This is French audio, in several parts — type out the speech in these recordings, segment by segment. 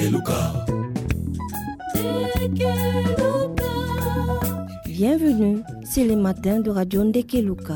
Bienvenue, c'est les matins de Radio Ndekeluka.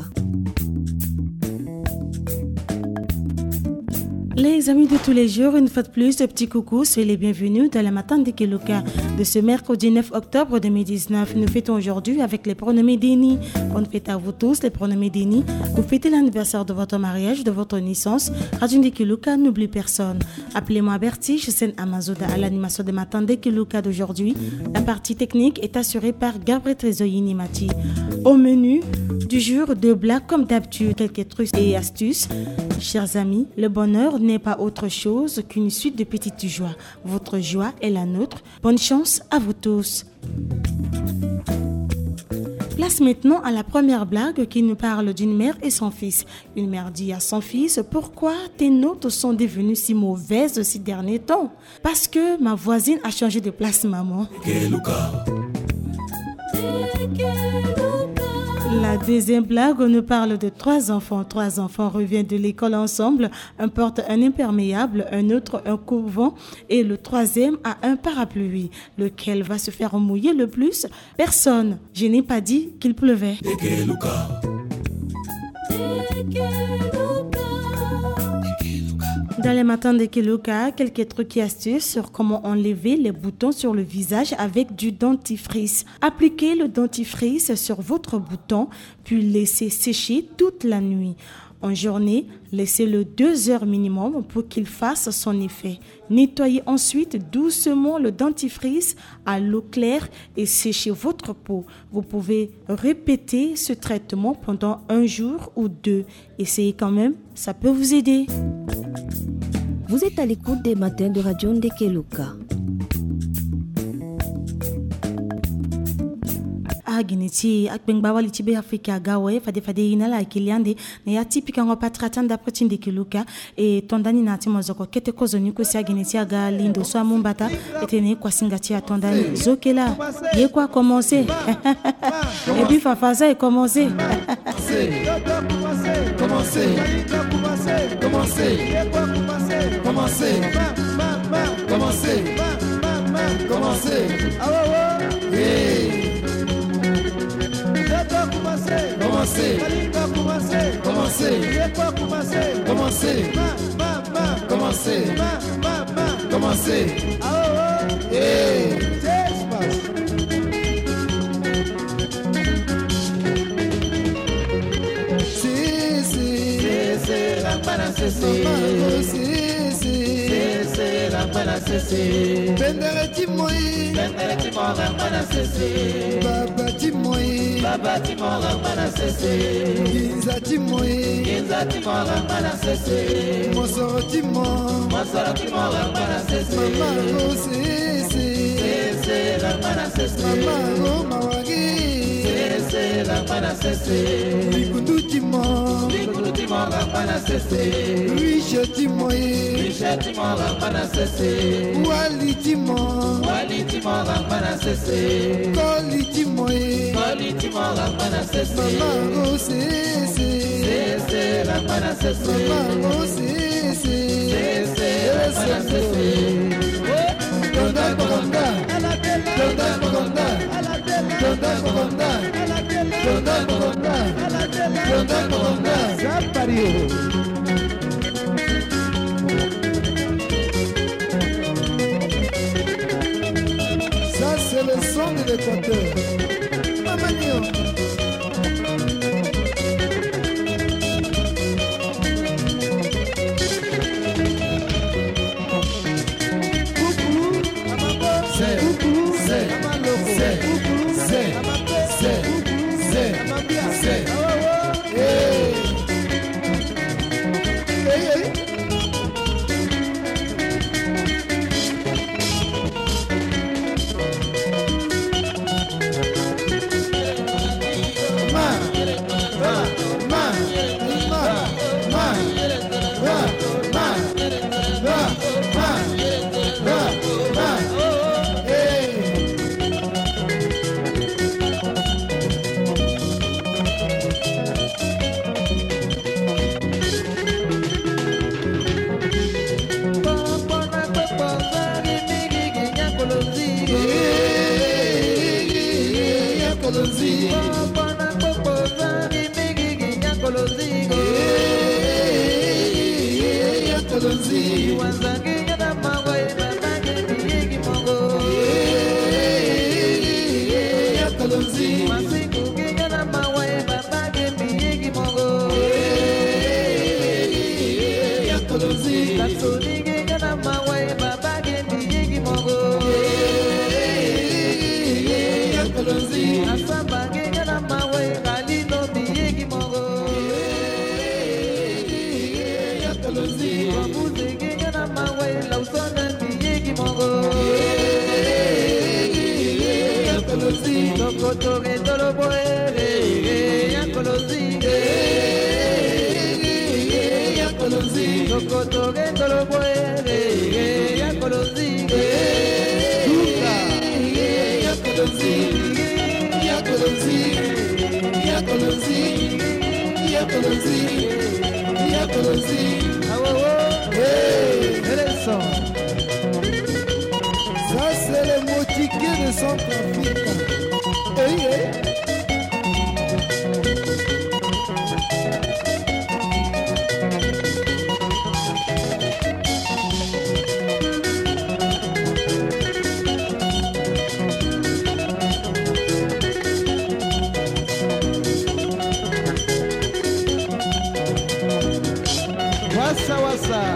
Les amis de tous les jours, une fois de plus, ce petit coucou, soyez les bienvenus dans le matin de Keluka. De ce mercredi 9 octobre 2019, nous fêtons aujourd'hui avec les pronommés Deni. Bonne fête à vous tous, les pronommés Deni. Vous fêtez l'anniversaire de votre mariage, de votre naissance. Radio Ndekeluka n'oublie personne. Appelez-moi Bertie, je suis Amazoda à l'animation des matins de Keluka d'aujourd'hui. La partie technique est assurée par Gabriel Trezoyini Mati. Au menu du jour, deux blagues comme d'habitude, quelques trucs et astuces. Chers amis, le bonheur n'est pas autre chose qu'une suite de petites joies. Votre joie est la nôtre. Bonne chance à vous tous. Place maintenant à la première blague qui nous parle d'une mère et son fils. Une mère dit à son fils: pourquoi tes notes sont devenues si mauvaises ces derniers temps? Parce que ma voisine a changé de place, maman. La deuxième blague nous parle de trois enfants. Trois enfants reviennent de l'école ensemble. Un porte un imperméable, un autre un coupe-vent et le troisième a un parapluie. Lequel va se faire mouiller le plus? Personne. Je n'ai pas dit qu'il pleuvait. Dans les matins de Keluka, quelques trucs et astuces sur comment enlever les boutons sur le visage avec du dentifrice. Appliquez le dentifrice sur votre bouton, puis laissez sécher toute la nuit. En journée, laissez-le 2 heures minimum pour qu'il fasse son effet. Nettoyez ensuite doucement le dentifrice à l'eau claire et séchez votre peau. Vous pouvez répéter ce traitement pendant 1 jour ou 2. Essayez quand même, ça peut vous aider. Vous êtes à l'écoute des matins de Radio Ndekeluka. Gineti akbeng bawali tibe Afrika gawe fade inala akiliande na ya tipika ngo patratanda proti Ndekeluka e tondani na timozoko kete kozoni ko sia gineti aga lindo so amumbata etene kwa singati atondani zokela ye kwa commencer et puis fafaza et commencer Commencez. Baba Timora Manasese, Ginza Timora Manasese, Mosoro Timora Manasese, Mama Rosese, la Manasese, Mama Roma Wagi, la Manasese, Likundu Timora Manasese, Risha Timora Manasese, Wali Timora Manasese, Koli Timora Manasese, Mama Rosese, la Manasese, Mama Rosese, la Manasese. Donda Bogonda, Donda Bogonda, Donda Bogonda, Donda Bogonda, Donda Bogonda, Zapario. Ça c'est le son de l'Équateur. Mamanio. Yakolozi Pona popoza Mimigi Yakolozi Yakolozi Wanzangi Yana Mawe Babage Miyigi Mongo Yakolozi Masiku Yana Mawe Babage Miyigi Mongo Yakolozi Katsuni Yana Mawe Babage Miyigi Mongo Yakolozi Asamba Yana Mawe Kalino Miyigi Mongo Yakolozi Wabuze Yana Mawe Lausona Miyigi Mongo Yakolozi Tokoto Gendolo Boere Yakolozi Yakolozi Tokoto Gendolo Boere Yakolozi Luka Yakolozi Yakolozi Yakolozi Yakolozi Yakolozi Awo Hey Ereso Ça c'est le motiqué de Centrafrique. Hey, hey. Wasa Wasa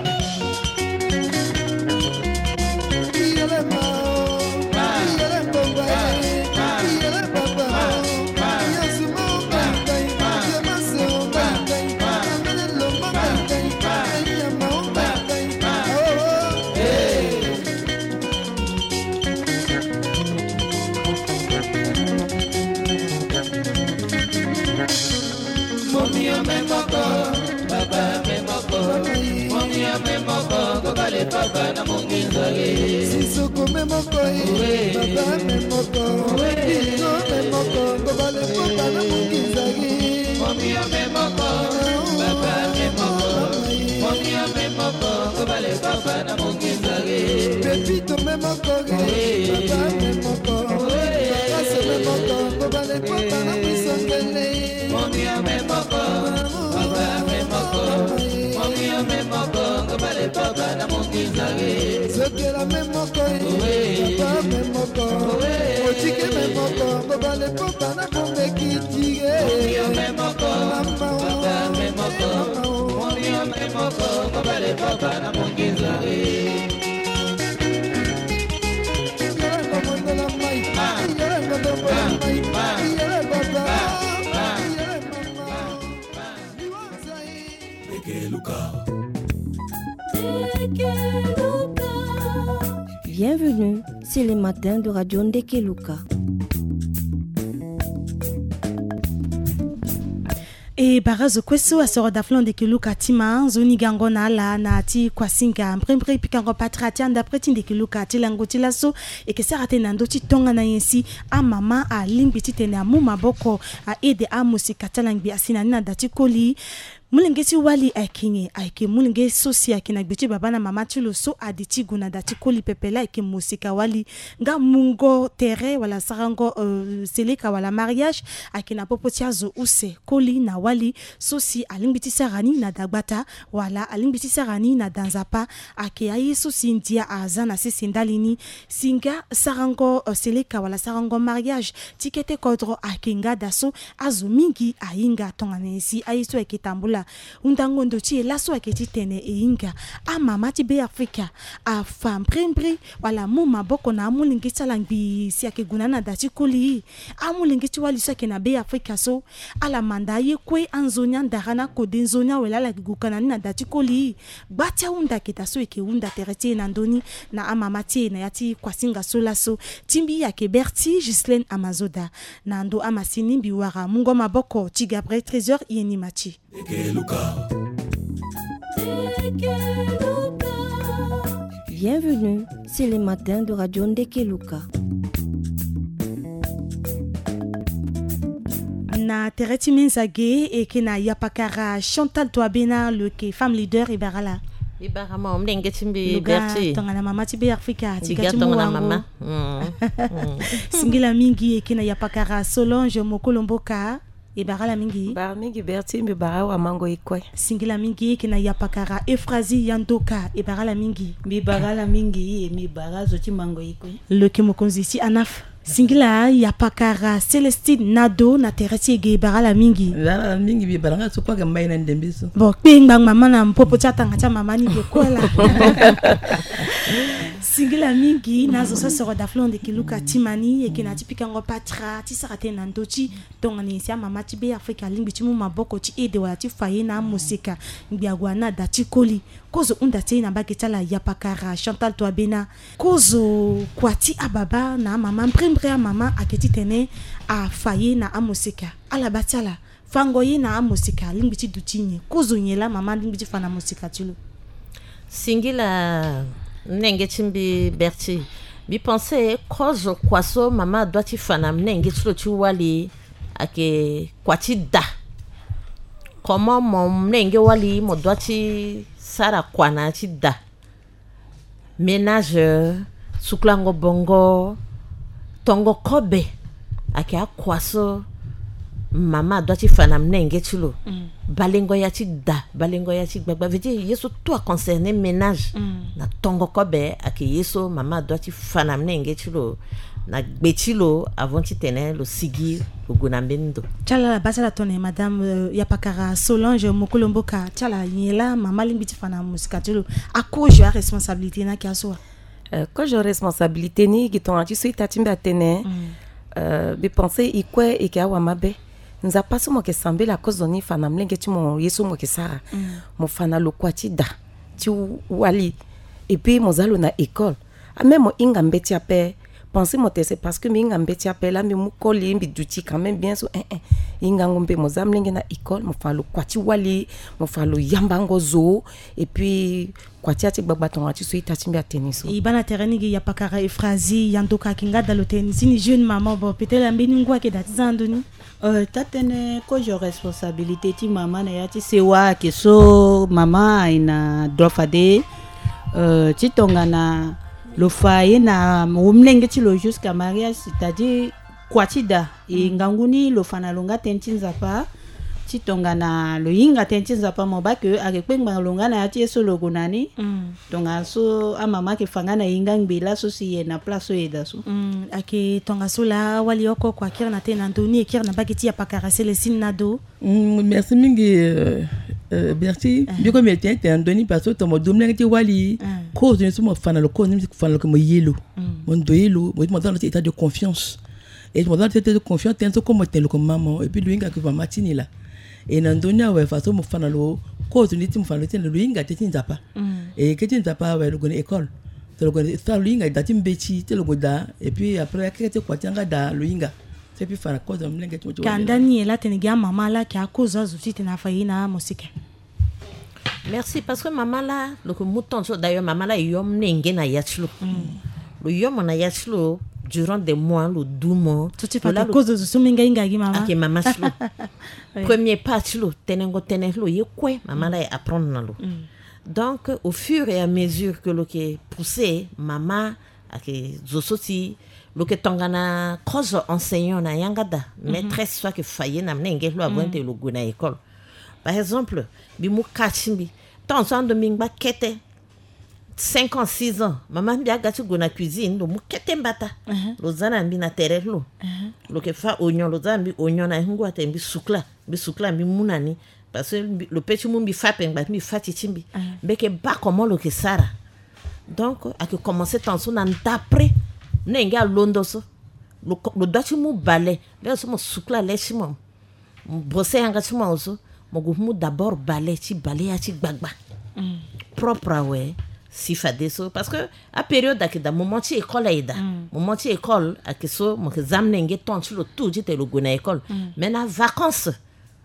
Momia memoko, baba memoko, momia memoko, kobale papa na munginzage. Sisoko memoko, baba memoko, ino memoko, kobale papa na munginzage. Momia memoko, baba memoko, momia memoko, kobale papa na munginzage. Pepito memoko, baba memoko, kakase memoko, kobale papa na mwisongele. Momia memoko, baba memoko, momia memoko, kobale papa na munginzage. Sokela memoko, baba memoko, otike memoko, kobale papa na kombekitige. Momia memoko, baba memoko, momia memoko, kobale papa na munginzage. Bienvenue, c'est les matins de Radio Ndekeluka. E barazo kweso asoro daflon de Keluka tima zoni gangona la na ti kwasinga mprempre pikango patrati anda preti de Keluka ti lango ti laso e ke sarate nando ti tonga na yensi a mama a limbi ti tene a muma boko a ede a musika talangbi asina na dati koli mulingeti wali aikinye aike mulinge sosi akina gbeti baba na mama ti lo so aditi guna dati koli pepela aike musika wali nga mungo tere wala sarango seleka wala mariage akina popotia zo use koli na wali sosi alimbiti sarani na dagbata wala alimbiti sarani na danzapa ake ayi sosi ndia azana sisindalini singa sarango seleka wala sarango mariage tikete kodro akinga daso azumingi ainga tonganesi ayiso ekitambula undango ndoti laso aketi tene einga a mama ti be Afrika a fam prembri wala muma boko na amulingi salangbi si akeguna na dati koli amulingi ti wali so ke na be Afrika so ala manda ye kwe anzonya ndarana kode nzonya wela la gukana na dati koli batia unda kita so eke unda tereti na ndoni na amama ti na yati kwasinga so laso timbi ya keberti Gislaine Amazoda na ndo amasini biwara mungo maboko ti Gabriel Trésor yeni machi Bienvenue, c'est les matins de Radio Ndekeluka. Na tereti menzage et kena yapakara Chantal Toabena le ke femme leader et barala. Ibarama mnenge timbi berti. Tongana mama tibe Afrika tikatimu mama. Singila mingi ekina ya pakara Solange Mokolomboka Ibara mingi. Bara mingi berti mbi bara wa mango ikwe. Singila mingi ekina ya pakara Efrazi Yandoka Ibara mingi. Mbi bara mingi mi bara zoti mango ikwe. Loki mokonzi si anaf. Singila ya pakara Celestine Nado na Teresi ge Ibara mingi. Bara mingi bi bara so kwa gambai na ndembiso. Bon, bang mama na mpopo chata ngata mama ni bekola. Singila mingi nazo so soro da flon de kiluka timani ekina tipika ngo patra ti sarate na ndochi tongani sia mama ti be Afrika lingbi ti mu maboko ti ede wala ti faye na musika ngiagwa na da ti koli kozo unda te na baketala ya pakara Chantal Toabena kozo kwati ababa na mama mprembre mama aketi tene a faye na amusika ala batala fango ye na amusika lingbi ti dutinye kozo nyela mama lingbi ti fana musika tilo Singila Nenge timbi berti. Bi pense kozo kwaso mama doit fana nenge tlo ti wali ake kwati da. Comment mon nenge wali mo doit sara kwana ti da. Ménage suklango bongo tongo kobe ake akwaso mama doit fana nenge tlo. Balengo ya ti da, balengo ya ti gbagba. Veut dire yeso toi concerné ménage na tongo kobe ake yeso mama doit fana mnenge tilo na gbetilo avant ti tene lo sigi lo gunambendo. Tchala basala tone madame Yapakara Solange Mokolomboka tchala yela mama limbi ti fana musika tilo ako je responsabilité na kiaso. Quand j'ai responsabilité ni ki ton ati suite atimbe atene bi penser ikwe ikawa mabe. Nza paso mo ke sambe la cause doni fana mlenge ti mo yeso mo ke sara mo fana lo kwati da ti wali et puis mo zalo na école a même mo inga mbeti ape penser mo c'est parce que mi inga mbeti ape la mi mo koli mbi duti quand même bien so inga ngombe mo zamlenge na école mo fana lo kwati wali mo fana lo yamba ngozo et puis kwati ati gbagba ton ati so ita timbe ateniso ibana tereni gi Yapakara Efrazi Yandoka kinga dalo tenisi ni jeune maman bo peut-être mbeni ngwa ke datizandoni tatene ko jo responsabilité ti mama na ya ti sewa ke so mama ina drofade ti tongana lo faye na umlenge ti lo jusqu'à mariage c'est-à-dire kwatida e nganguni lo fana longa tentinza pa ti tongana lo yinga tentinza pa mo ba ke akepengba longa na ya ti so lo gonani tonga so a mama ke fanga na yinga ngbela so si na place eda so ake tonga so la wali oko kwa kira na te na ndoni e kira na baketi Yapakara Celestine Nado. Merci mingi Berti biko mete te ndoni parce que tomo domle ti wali cause ni so mo fana lo cause ni fana lo mo yelo mo ndo yelo mo dans état de confiance et mo dans état de confiance tenso comme te lo comme maman et puis lui nga ke va matini là et nandonia ouais façon mo fana lo cause ni ti mo fana lo tin lo inga te tin zapa et que tin zapa ouais lo gone école te lo gone ça lo inga dati mbeti te lo goda et puis après que te kwatianga da lo inga c'est puis fana cause mlenge ti mo kandani la tenega mama la ki akoza zuti tena fayina musika. Merci parce que maman là le mouton d'ailleurs maman là yom nenge na yachlo. Le yom na yachlo durant des mois le 12 mois tout est pas cause de ce minga inga gi mama. Ake mama chlo. Premier pas chlo tenengo tenelo yekwe maman là apprendre na lo. Donc au fur et à mesure que le qui poussé maman ake zosoti lo que tongana cause enseignant na yangada maîtresse soit que faye na mnenge lo abonte lo guna école. Par exemple, bi mu kachimbi tant de mingba kete 5 ans 6 ans maman bi agati gona cuisine lo mu kete mbata lo zana mbi na terre lo lo ke fa oignon lo zana mbi oignon na ngwa te mbi sukla mbi munani parce que le petit mumbi fa pengba mbi fa tichimbi beke ba comment lo ke sara donc a que commencer tant so na d'après nenga londo so lo dati mu balé be so mo sukla leshimo brosser anga timo so mo d'abord balé ya ti gbagba propre ouais si fade so parce que à période da ke da moment ti école aida moment ti école a ke so mo ke zamnenge ton ti lo tout ti te lo go na école mais na vacances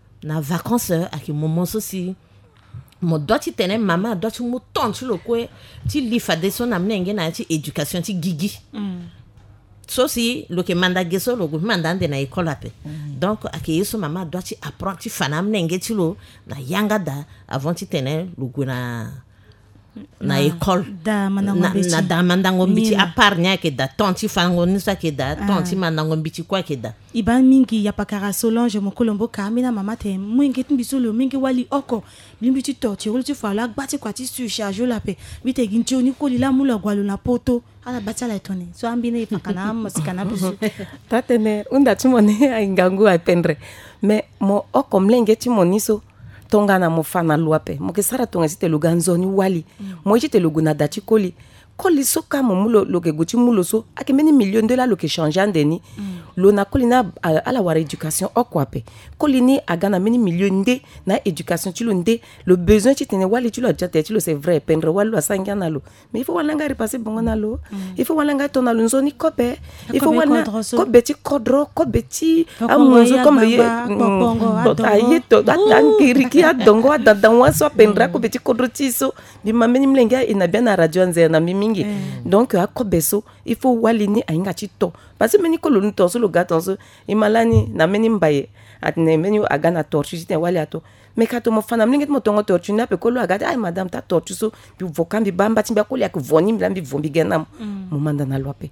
a ke moment so si mo doti tene mama doti mu ton ti lo ko ti li fade so na mnenge na ti éducation ti gigi so si lo ke manda geso lo go manda de na école ape donc ake yeso mama doit ti apprendre ti fana mnenge ti lo na yanga da avant ti tene lo go na na école da mandango mbiti à part nya ke da tonti fango nisa ke da tonti mandango mbiti kwa ke da iban mingi ya pakara Solange mokolombo kamina mama te mwingi tmbisolo mingi wali oko blimbiti torti wuli fala gbati kwati surcharge la pe bite gincho ni kolila mula gwalo na poto ala batala etone so ambine pakana masikana bisu tatene unda tumone aingangu apendre mais mo oko mlenge timoniso tonga na mofana luape mokesara tonga site luganzoni wali mojite luguna dati koli soka momulo loke guti mulo so akemeni million de la loke changer ndeni lo na koli na ala war éducation okwape koli ni agana meni million de na éducation tu nde le besoin tu tene wali tu lo jate tu lo c'est vrai pendre wali asanga na lo mais il faut walanga repasser bongo na lo il faut walanga tona lo nzoni kope il faut walanga kobe ti kodro kobe ti amonzo comme le ayeto angiriki adongo adadanwa so pendra kobe ti kodro ti so bi mameni mlenga ina bien na radio nze na mimi donc à kobeso il faut walini ainga chito parce que meni ko lo nto so lo gato so imalani na meni mbaye atne meni agana torchu jite wali ato mais kato mo fana mlinget mo tongo torchu na pe ko lo agata ay madame ta torchu so bi vokambi bamba timba ko li ak voni mlambi vombi genam mo manda na lope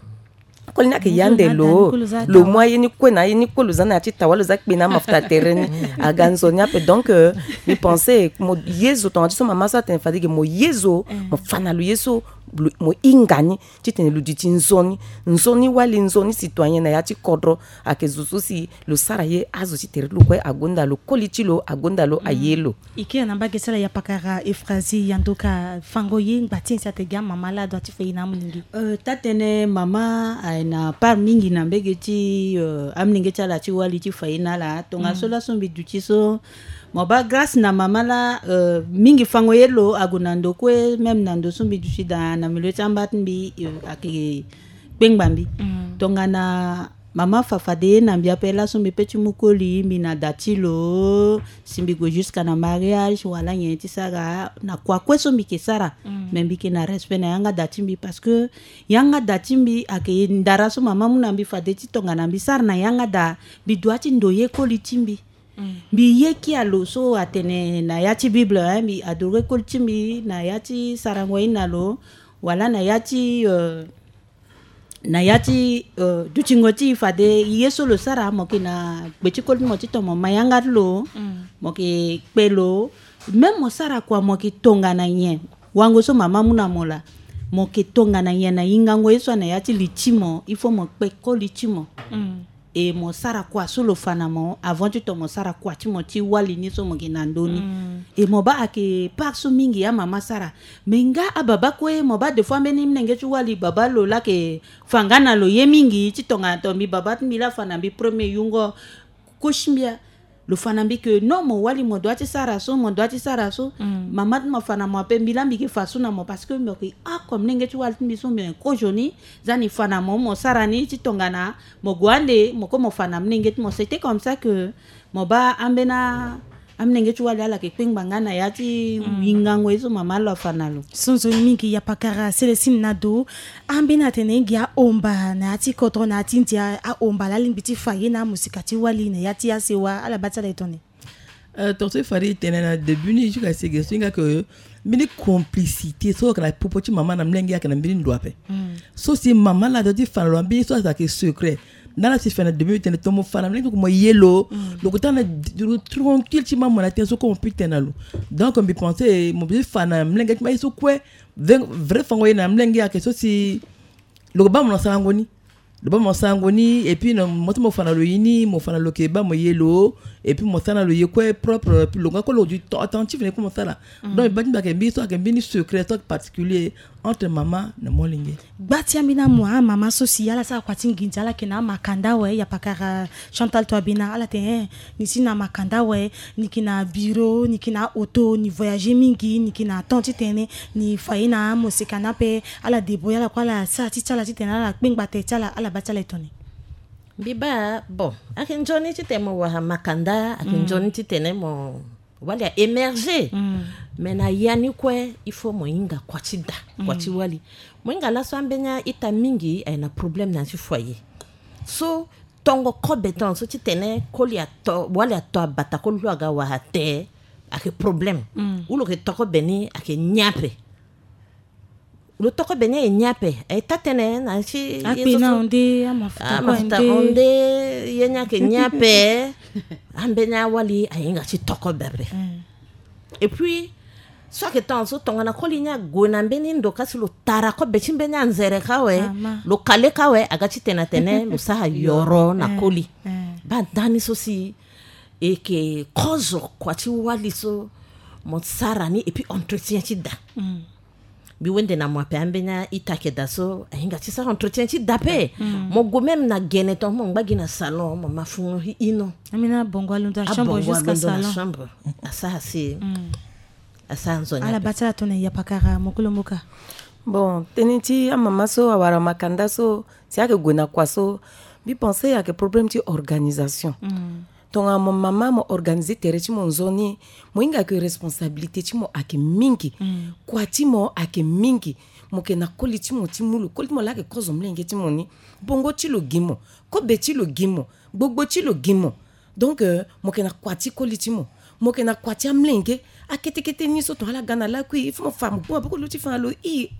ko li na ke yande lo moyen ni ko na ni ko lo zana ti tawalo zak bina mafta terrain aganzo nya pe donc mi penser mo yezo ton so mama sa ten fadigue mo yezo mo fana lo yezo mo ingani titene luditi nzoni wali nzoni citoyen na yati kodro akezusu si lo saraye azo titere lo kwe agonda lo kolitilo agonda lo ayelo iki na bagesela ya pakara Efrazi yandoka fango yin batin sa te gam mama la doit fe ina muningi tatene mama aina par mingi na begeti amninge chala ti wali ti faina la tonga sola sombi duti so moba grâce na mama la mingi fango yelo agunando kwe même nando sombi duti da na milo chambat mbi aki bengbambi tonga na mama fafade na mbia pela sombi peti mukoli mina datilo simbi go jusqu'à na mariage wala nyeti sara na kwa kwe sombi ke sara membi ke na respect na yanga datimbi parce que yanga datimbi aki ndara so mama munambi fade ti tonga na mbi sara na yanga da bi doati ndoye koli timbi bi yeki alo so atene na yati bible bi adore koltimbi na yati sarango inalo wala na yati duchingoti fade yeso lo sara moki na beti kol moti to mayanga lo moki pelo même mo sara kwa moki tonga na nye wango so mama muna mola moki tonga na nye na ingango yeso na yati lichimo il faut mo pe ko lichimo et mo sara kwa solo fanamo avant tu to mo sara kwa ti mo ti wali ni so mo ginandoni et mo ba ake par so mingi ya mama sara menga ababa kwe mo ba de fois meni mnenge tu wali baba lo la ke fangana lo ye mingi ti tonga to mi baba mi la fana bi premier yungo koshmbia le fanambi que non mo wali mo doit sara so mama mo fana mo pe milambi ke faso na mo parce que mo ki comme nenge tu wali mi so me ko joni zani fana mo sara ni ti tongana mo gwande mo ko mo fana nenge mo c'était comme ça que mo ba ambena amnenge tu wali ala ke pengba na yati wingango eso mama lo fanalo sonzo mingi ya pakara Célestine Nado ambena tenengi ya omba na yati kotro na tintia a omba la limbiti faye na musikati wali na yati ya sewa ala batala etone torse fari tenena début ni jusqu'à ce que singa que mini complicité so que la popoti mama na mlengi ya kana mbini ndwape so si mama la doti fanalo ambi so ça que secret nana si fana demi tene tomo fana mlengi ko mo yelo le kotana tranquille ti mama na tenso ko putain na lo donc on bi penser mo bi fana mlengi ma so kwe vrai fango na mlengi ya que so si le ba mo sangoni le ba mo sangoni et puis no mo fana lo yini mo fana lo ke ba mo yelo et puis mo fana lo yekwe propre puis le ko lo du attentif ne comme ça là donc ba timba ke bi so ke bi ni secret particulier entre mama na molinge batia mina moi mama social sa kwati nginja la kena makanda we ya pakara Chantal Toabina ala te ni sina makanda we ni kina bureau ni kina auto ni voyager mingi ni kina tonti tene ni faina musika na pe ala deboya la kwala sa ti chala ti tena la pengba te chala ala batala etoni biba bon akinjoni ti temo wa makanda akinjoni ti tene mo wali a émerger mais na yani kwe il faut moinga kwatida kwati wali moinga la so ambenya ita mingi na problème na ci foyer so tongo kobeton so ti tene koli ato wali ato bata ko lu aga wa hate ake problème ulo ke toko beni ake nyape lo toko benya e nyape e tatene na chi apina onde amafuta onde yenya ke nyape ambenya wali ainga chi toko bebe et puis soit que tant so tongana kolinya gona mbeni ndo kasi lo tara ko be chimbenya nzere kawe lo kale kawe agachi tena lo saha yoro na koli ba dani so si et que cause quoi tu wali so mon sarani et puis entretien ti da bi wende na mo pe ambenya itake da so ainga ti sa entretien ti da pe mo go même na geneton mo ngba na salon mo mafu ino amina bongwalo da chambre jusqu'à salon chambre asa c'est asa nzonya ala batala tone ya pakara mokolo moka bon tenenti a mama so awara makanda so si ake gona kwa so bi penser ya que problème ti organisation tonga mon mama mo organiser tere ti mon zoni mo inga que responsabilité ti mo ake mingi kwa ti mo ake mingi mo ke na koli ti mo ti mulu koli mo la ke kozo mlenge ti mo ni bongo ti lo gimo ko be ti lo gimo gbogbo ti lo gimo donc mo ke na kwa ti koli ti mo ke na kwa ti mlenge akete ni so to ala gana la kui ifo fam ko ba ko lo ti fa lo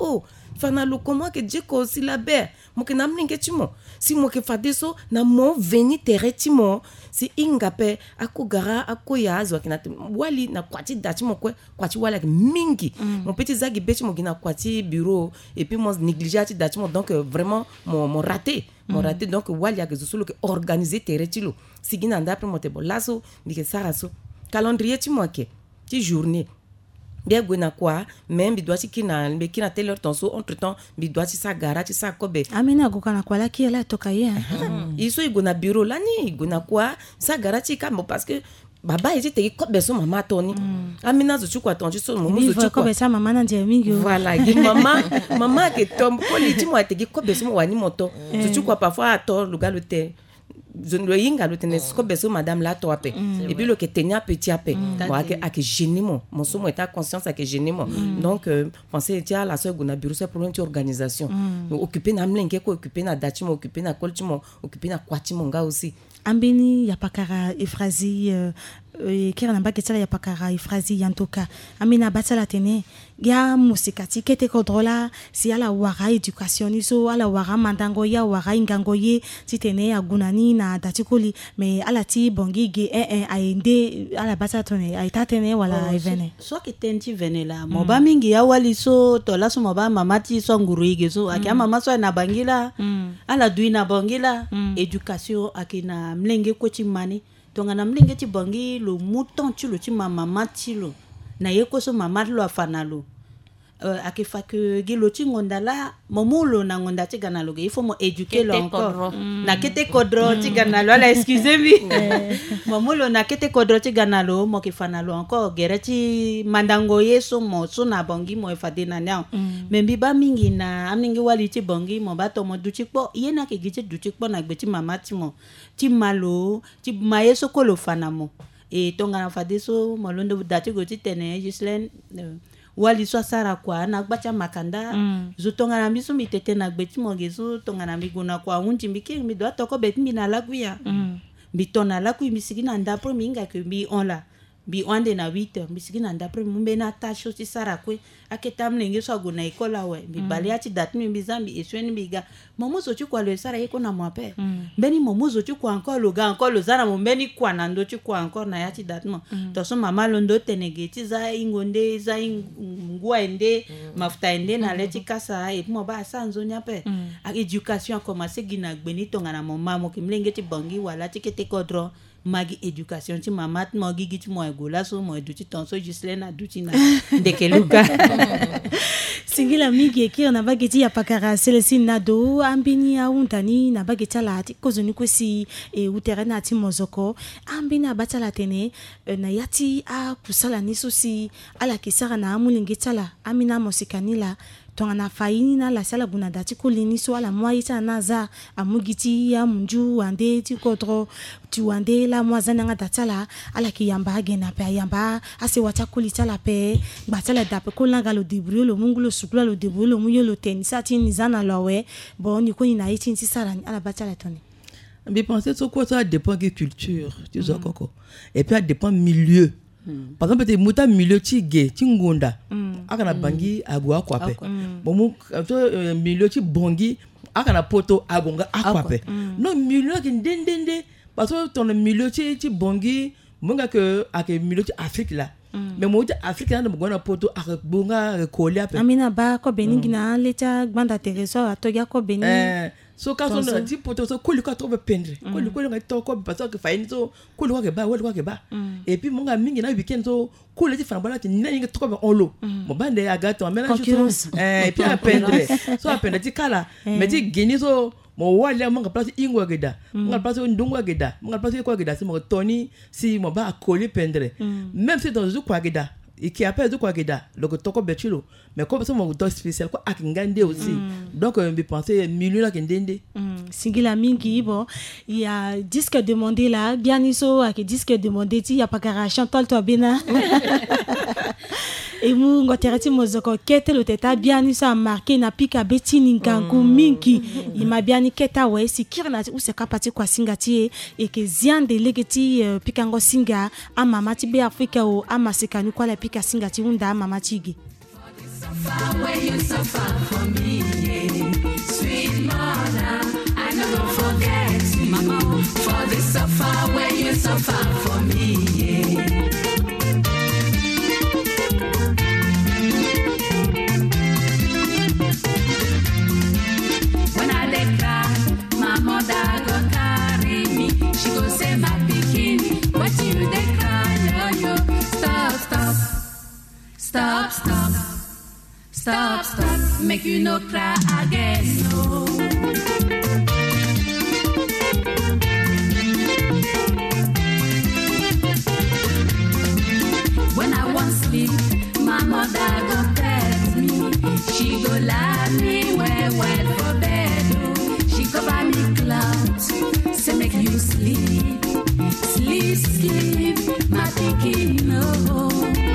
fana lo comment que Dieu ko si la ber mo ke na mlenge ti mo si mo ke fa deso na mo veni tere ti mo si ingape akugara akoya zo kina wali na kwati dati mo kwati wala mingi mon petit zagi beti mo gina kwati bureau et puis mo négligeati dati mo donc vraiment mon raté donc wali ya zo que organiser tere ti lo si gina nda après mo te bo laso mi ke sara so calendrier ti mo ke ti journée bien gona quoi même bi doit kina telle heure tonso entre temps bi doit sa gara ti sa kobe amina go kana kwa la ki la toka ye iso igona bureau la ni igona quoi sa gara ti kambo parce que baba eti te kobe so mama toni amina zo chukwa tonji so mo zo chukwa kobe sa mama na nje mingi voilà gi mama ke tom ko li ti mo te gi kobe so mo wani moto zo chukwa parfois ato lugalo te je ne yinga lo tenais ko beso madame la to ape et puis le que tenia petit ape moi que gêner mon so mo état conscience que gêner moi donc penser tia la so gona bureau c'est problème de organisation occuper na mlenge ko occuper na dati mo occuper na kolti mo occuper na kwati mo nga aussi ambeni ya pakara Efrazi kera namba ketala ya pakara Efrazi yantoka amina batala tene ya musikati kete kodrola si ala wara education iso ala wara mandango ya wara ingango ye titene ya gunani na datikoli mais ala ti bongi ge aende ala batala tone aita tene wala evene so ki tenti vene la mo ba mingi ya wali so to la so mo ba mama ti so nguru ige so akia mama so na bangila ala duina bangila education akina mlenge ko ti mani tonga na mlenge ti bongi lo mouton ti lo ti mama ti lo na ye ko so mama lo afana lo akifa que gilo ti ngonda la momulo na ngonda ti gana lo il faut mo éduquer lo encore na kete kodro ti gana lo ala excusez-moi momulo na kete kodro ti gana lo mo ki fana lo encore gere ti mandango yeso mo so na bongi mo e fade na nya membi ba mingi na amingi wali ti bongi mo ba to mo du ti po ye na ke giti du ti po na gbe ti mama ti mo ti malo ti ma yeso ko lo fana mo e tonga na fade so mo londo dati go ti tene Gislaine wali so sara kwa na gbacha makanda zutonga na misu mitete na gbeti mogezu tonga na miguna kwa unji mbiki mi do atoko bet mi na laguya bitona la ku misiki na ndapro minga ke bi on la bi onde na 8h misiki na ndapro mumbe na tasho ti sara kwe aketa mlenge so aguna ikola we bi balia ti dat mi bizambi esweni biga momo so ti kwa le sara yeko na mwape beni momo so ti kwa encore lo ga encore lo zara mo beni kwa na ndo ti kwa encore na ya ti dat mo to so mama lo ndo tenege ti za ingonde za ngwa ende mafuta ende na le ti kasa e mo ba sa nzo nya pe a education a commencé gina gbeni tonga na mo mama ki mlenge ti bangi wala ti kete kodro magi education ti mama mo gigi ti mo egola so mo edu ti ton so Gislaine adu ti na ndekeluka singila migi ki ona bageti ya pakara Celestine Nado ambini ya untani na bageti la ti kozoni kwesi e uterena ti mozoko ambina batala tene na yati a kusala nisosi ala kisara na amulingi tala amina mosikanila tonga na faini na la sala buna dati kolini so ala moita na za amugiti ya munju ande ti kodro ti wande la mwazana nga datala ala ki yamba gena pe yamba ase wata kulitala pe batala dape kolanga lo dibrio lo mungulo sukula lo dibrio lo muyo lo tenisa ti nizana lowe bon ni ko ni na iti ti sara ala batala toni mais penser sur quoi ça dépend de culture tu vois coco et puis ça dépend milieu par exemple te muta milieu ti gay ti ngonda akana bangi agwa kwape bon milieu ti bongi akana poto agonga akwape non milieu ki ndendende parce que ton milieu ti bongi monga que ak milieu ti Afrique là mais mo ti Afrique là mo gona poto ak bonga coller ape amina ba ko beningi na leta gbanda tereso atoya ko beningi so quand on a dit poto so kuli ko to be pendre kuli nga to ko parce que faini so kuli ko ke ba et puis monga mingi na weekend so kuli ti fana bala ti na nga to ko on lo mo bande agato mélange so et puis à pendre so à pendre ti kala mais ti geni so mo wala mo nga place ingwa geda mo nga place ndungwa geda mo nga place ko geda si mo toni si mo ba coller pendre même si dans quoi geda et qui appelle de quoi geda le toko betulo mais comme ça mon dos spécial quoi akingande aussi donc on peut penser milieu là kendende singila mingi bon il y a disque demandé là bien iso ak disque demandé ti ya pakara Chantal Tobina et mu ngoterati mozoko kete le teta bien iso a marqué na pika betini ngangu mingi il m'a bien keta ouais si kirna ou se kapati kwa singati et que ziande legeti pikango singa a mama ti be Africa o amasekanu kwa la pika singati unda mama tigi. Where you suffer for me, yeah. Sweet mother, I never forget you. Mama, for the suffer where you suffer for me, yeah. When I dey cry, my mother go carry me. She go say my pikin, what you dey cry, yo yo. Stop, make you no cry again, no. When I want sleep, my mother go tell me. She go lie me well for bed, oh. She cover me clouds, say make you sleep, my pikin, no.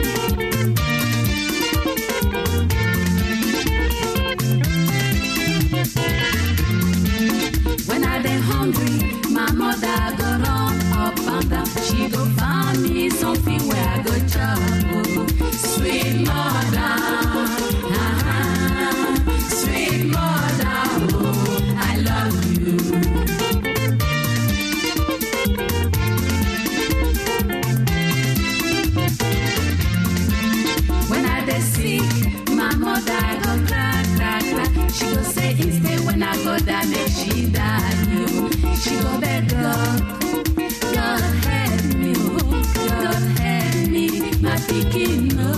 When I dey hungry, my mother go run up and down. She go find me something where I go chop. Oh, sweet mother, sweet mother, oh, I love you. When I dey sick, my mother go cry. She go say instead when I go down, make she die. She go beg God, God help me, God help me, my pikin, no.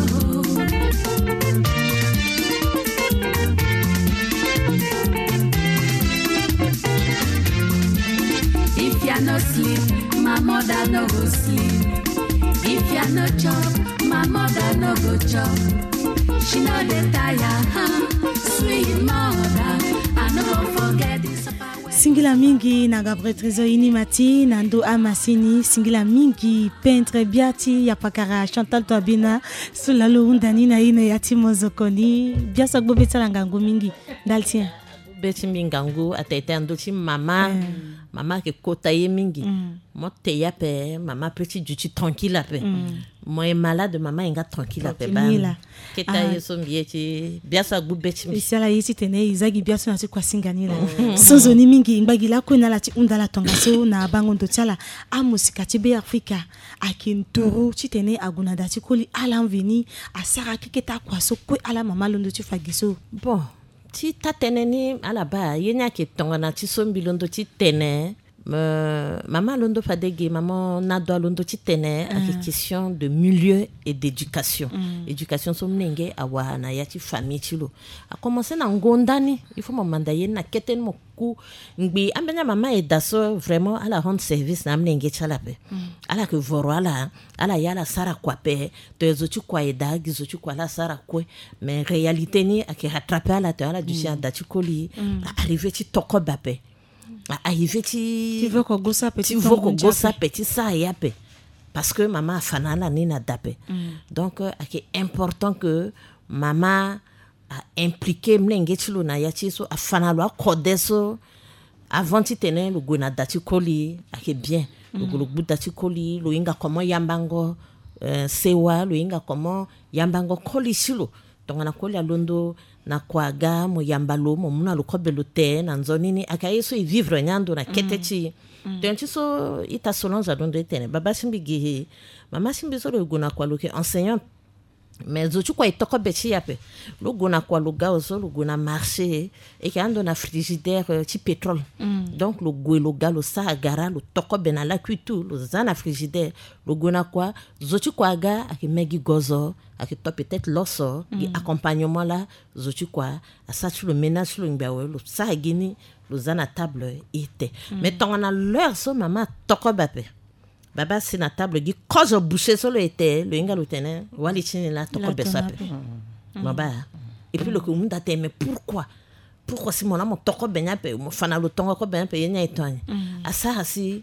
If you no sleep, my mother no go sleep. If you no chop, my mother no go chop. She know the tire, sweet mother, I never forget this. Singila mingi na Gabriel Trezo inimati nando amasini singila mingi peintre biati ya pakara Chantal Tobina sulalo undani na ina yati mozokoni biasa gbobetala ngangu mingi daltien beti mingangu atete andochi mama ke kotaye mingi mo te yape mama petit duchi tranquille ape moi est malade maman inga tranquille ape ba keta yeso mieti biasa gbobeti mi sala yiti tene izagi biasa na kwa singanila sozoni mingi ngbagila ko na lati undala tongaso na bango ndotala amusika tibe Africa akinturu chitene aguna dati koli alanveni asara keketa kwa so ko ala mama londo ti fagiso bon ti tateneni alaba yenya ke tongana ti sombi londo ti tene maman londo fadege maman nado londo ti tene avec question de milieu et d'éducation éducation so mnenge awa na ya ti famille ti lo a commencer na ngondani il faut manda ye na keten mo ku ngbi ambenya maman e daso vraiment ala rendre service na mnenge chala pe ala ke voro ala yala sara kwa pe to ezo ti kwa eda gizo ti kwa la sara kwe mais réalité ni a ke rattraper ala te ala du chien da ti koli arriver ti toko bape arrivé tu veux qu'on gosse petit ça y a pe parce que maman fana la nina dape donc c'est important que maman a impliqué mlenge chilo na yati so afana lo kodeso avant ti tene le gona dati koli ake bien le gulu dati koli lo inga comment yambango sewa lo inga comment yambango kolisilo tongana kolia londo na kwaga mo yambalo mo muna lo kobelo te na nzonini akayeso i vivre nyando na ketechi donc so ita solonza dondo etene baba simbi mama simbi so lo guna kwa lo ke enseignante mais zochu kwa itoko bechi yape lo guna kwa lo gaozo lo guna marché et qui ando na frigidaire ti pétrole donc lo gweloga lo sa gara lo toko bena la kuitu lo zana frigidaire lo guna kwa zochu kwa ga akimegi gozo akito peut-être loso et accompagnement là zochu kwa asachu le ménage lo ngbawe lo sa gini lo zana table ite mais tongana l'heure so mama toko bape baba si na table gi kozo boucher solo était le inga lutene wali chini la toko besape baba et puis le kumunda te mais pourquoi si mon amo toko benyape mo fana lo tongo ko benyape yenya etone asa si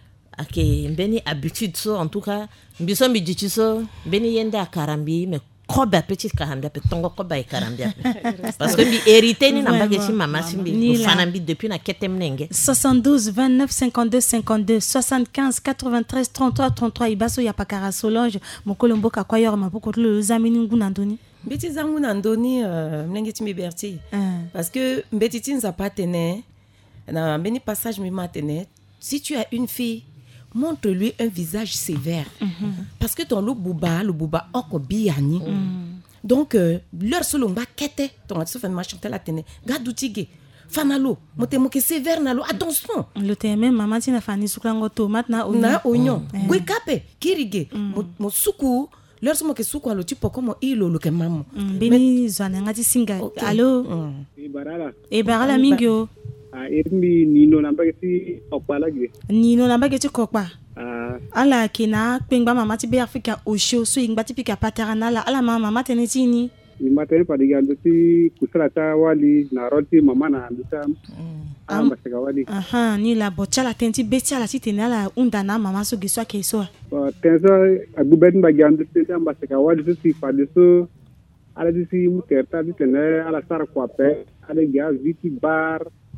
ake mbeni habitude so en tout cas mbiso mbijichi so mbeni yende akarambi mais koba petit karambi pe tongo koba e karambi parce que bi hérité ni na bagesi mama simbi fana mbi depuis na ketem nenge 72 29 52 52 75 93 33 33 ibaso ya pakara Solange mokolombo ka kwa yor mapoko le zamini nguna ndoni mbeti zangu na ndoni mlenge timbi berti parce que mbeti tinza patene na mbeni passage mi matene si tu as une fille montre-lui un visage sévère. Parce que ton le bouba oko biani. Donc, leur solo mba kete, ton atso fait ma chanter la tene. Gadoutige, fanalo, mote moke sévère nalo, attention. Le teme maman tina fani suklango tomate na oignon. Na oignon. Gwe kape, kirige, mo suku, leur solo moke suku alo tipo como ilo lo ke mamu. Beni zwana ngati singa. Allo. Barala mingyo. Irmi Nino nambageti okpalage. Nino nambageti kokpa. Ala kina pengba mama ti be Afrika osho so ingba ti pika patarana ala mama tenetini. Ni matene padiga ndoti kusrata wali na roti mama na ndita. Ambasega wali. Ni la bochala tenti betia la titene ala undana mama so giswa keso. Tenzo agubet mbagandi tenti ambasega wali so si padeso ala disi muterta ditene ala sar kwape ala ga viti bar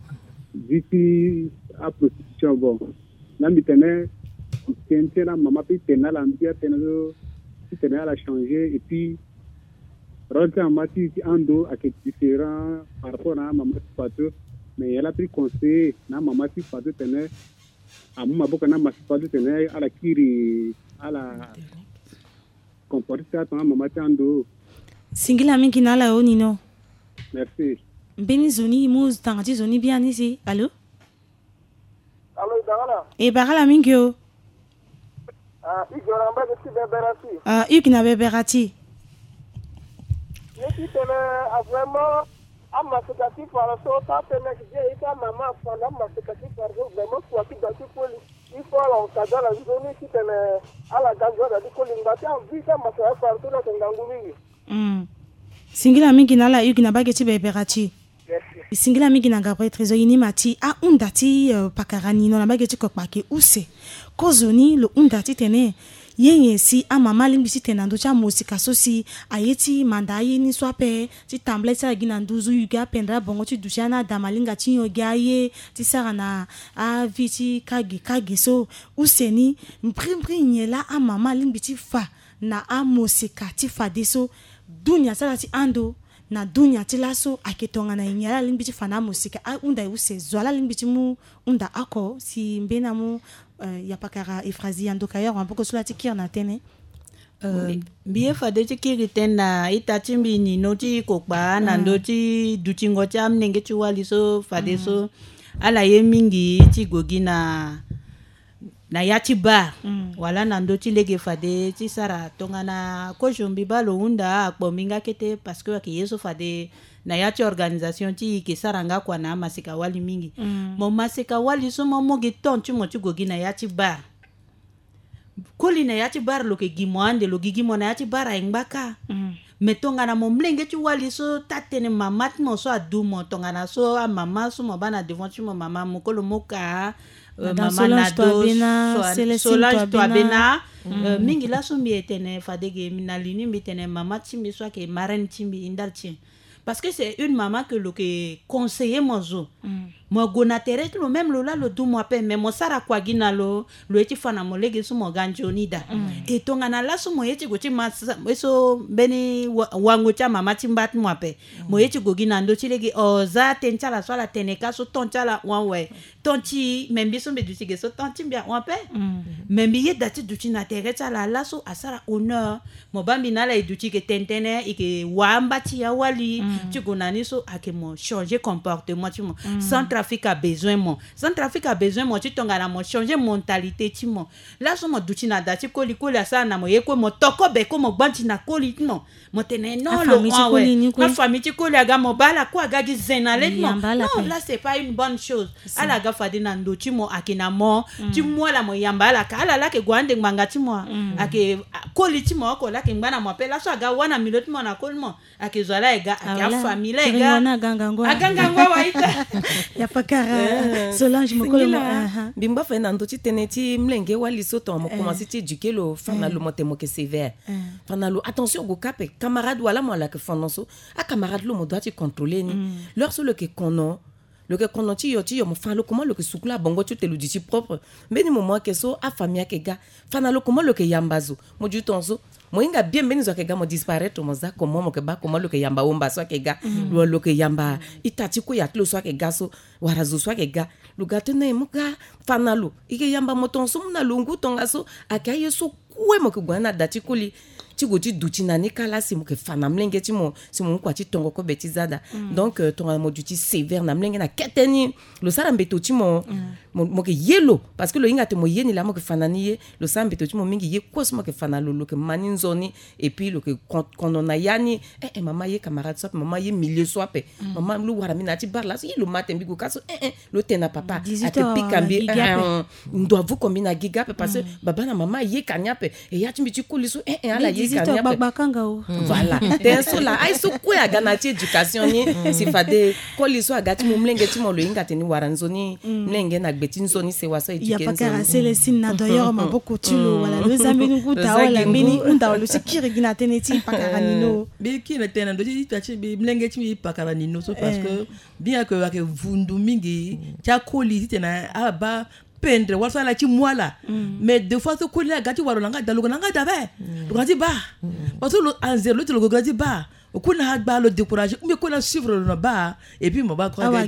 viti à prostitution bon nambi tene tena mama pe tena la mbia tena do tena la changer et puis rentrer en mati ando avec différent par rapport à maman pato mais elle a pris conseil na mama ti pato tena amuma boka na pato tena ala kiri ala comporter ta mama ti ando singila mingi na la onino merci. Beni zoni muz tangati zoni bien ici. Allô? Allô, Dagala. Barala mingyo. Igor amba de beberati. Igna beberati. Yeki tene vraiment amma sekati para so ta tene je ita mama fana amma sekati para so vraiment faut que dans ce poli. Il faut la cadre la zone qui tene ala ganzo da di kolimba ta visa ma sa para to na ngangumi. Singila mingi na la igna bageti beberati. Singila mingi na Gabriel Trésor ini mati a undati pakarani no na bageti kokpake use kozoni lo undati tene yenye si a mama limbisi tenando cha musika sosi ayeti mandaye ni swape ti tamble sa gina nduzu yuga pendra bongo ti dushana damalinga ti yogaye ti sarana a viti kagi so useni mpri nyela a mama limbiti fa na a musika ti fa deso dunya sala ti ando na dunya tilaso aketonga na inyala limbiti fana musika unda use zwala limbiti mu unda ako si mbena mu ya pakara ifrazi andoka yor un peu que cela tikir na tene biye fade tikiri tena itatimbi ni noti kokba na ndoti dutingo cham nenge chuwali so fade so ala ye mingi ti gogi na yati bar wala na ndoti lege fade ti sara tonga na ko jombi balo unda akpo minga kete parce que ki yeso fade na yati organisation ti ki saranga kwa na masika wali mingi mo masika wali so mo mogi ton ti mo ti gogi na yati bar koli na yati bar lo ke gimoande lo gigimo na yati bar aingbaka metonga na mo mlenge ti wali so tatene mamat mo so adumo tonga na so a mama so mo bana devant ti mo mama mo kolo moka mama na do Solange Toabena mingi la so mi etene fadege na lini mi tene mama ti mi so ke marraine ti mi indal ti parce que c'est une maman que le conseiller mozo mo gona tere lo même lo la lo du mo pe mais mo sara kwa gina lo eti fana mo lege su mo ganjoni da e tonga na la su mo eti go ti ma eso beni wango cha mama timbat mo pe mo eti go gina ndo ti lege o za tencha la swala teneka so toncha la wanwe tonchi membi so be du tige so tonchi bien on pe membi ye dati du ti na tere cha la so asara honneur mo bambi na la du ti ke tentene e ke wamba ti ya wali ti go na ni so ake mo changer comportement ti mo sans trafic a besoin mo ti tonga na mo changer mentalité ti mo la so mo du ti na dati koli asa na mo ye ko mo toko be ko mo gbanti na koli no mo tene no lo ma famille ti koli aga mo bala ko aga gi zenale no là c'est pas une bonne chose ala ga fadi na ndo ti mo akina mo ti mo la mo yamba la ka ala la ke gwande nganga ti mo ake koli ti mo ko la ke ngana mo pe la so aga wana milot mo na koli mo ake zola ega ake famille ega aganga ngwa waita ya pakara Solange mokolo bimba fa na ndo ti tene ti mlenge wali so to mo commencer ti éduquer lo fana lo motemo ke sévère fana lo attention go kape camarade wala mo la ke fononso a camarade lo mo doit ti contrôler ni leur so le ke kono ti yo mo fa lo comment le ke sukula bongo tu te lo dit propre mais ni moment ke so a famille ke ga fana lo comment le ke yambazo mo du tonso mo inga bien benizo ke ga mo disparaître mo za comment mo ke ba comment le ke yamba omba so ke ga lo ke yamba itati ko ya tlo so ke ga so warazo so ke ga lu ga tene mo ga fana lo ike yamba mo tonso mo na lungu tonga so akaye so kwe mo ke gwana dati kuli ti go ti duti na ni kala si mo ke fana mlenge ti mo si mo kwa ti tongo ko betizada donc tonga mo duti sévère na mlenge na keteni lo sara mbeto ti mo ke yelo parce que lo inga te mo yeni la mo ke fana ni ye lo sara mbeto ti mo mingi ye kos mo ke fana lo ke mani nzoni et puis lo ke kono na yani mama ye camarade so mama ye milieu so pe mama lu wara mi na ti bar la so ye lo matembi go kaso lo tena papa ate pikambi ndo vous combina giga pe parce que baba na mama ye kanya pe e ya ti mi ti kuliso ala ye voilà t'es so là ai so ko ya gana ti éducation ni si fade koli so agati mo mlenge ti mo lo inga teni waranzoni mlenge na gbeti nzoni se waso éducation ya pakara Célestine na d'ailleurs ma beaucoup tu lo wala le zambini kuta wala bini unda lo sikiri gina teni ti pakara nino bi ki na tena do ti tachi bi mlenge ti mi pakara nino so parce que bien que avec vundu mingi cha koli ti tena aba pendre wala la ti moala mais deux fois so koli agati waro langa dalugo langa dabe lugati ba parce que en zéro le lugati ba okuna hagba lo décourager mais ko na suivre le ba et puis mo ba ko aga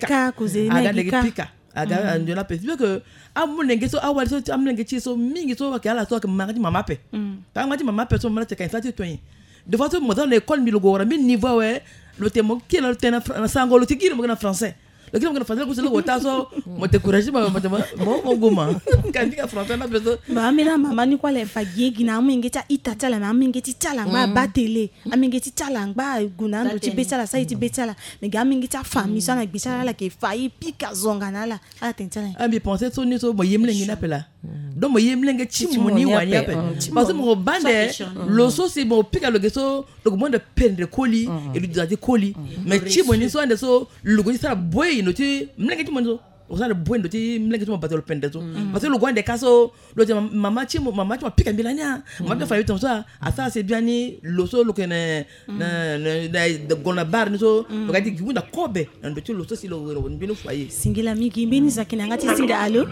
pika aga ndola pe que amunenge so awali so amunenge ti so mingi so ka ala so ka mangati mama pe ta mangati mama pe so mala te kan sa ti toyin de fois mo dans l'école mi logo wara mi niveau ouais le temo ki le tena sango lo ti ki mo na français le qui me faisait que le wota so mo décourager mo goma kan diga français na beso ba mina mama ni kwa le fagie gina aminge ta itata la aminge ti tala ngba batele aminge ti tala ngba guna ndo ti betala sa ti betala mais ga aminge ta famille sa na gbisala la ke fayi pika zonga na la atentala ami penser so ni so mo yemlenge na pela donc mo yemlenge ti mo ni wanya pe parce que mo bande lo so c'est bon pika le geso le monde de pendre colis et lui dire colis mais ti mo ni so ande so le go sara boy no ti mlenge ti mo so o sara boy no ti mlenge ti mo battle pendre so parce que le go ande kaso lo ti mama ti mo pika bilania mama de fayi ton so asa c'est bien ni lo so lo kene na de gona bar ni so lo ga di gunda kobe ndo ti lo so si lo bino foyer singila miki mbini zakina ngati singa allo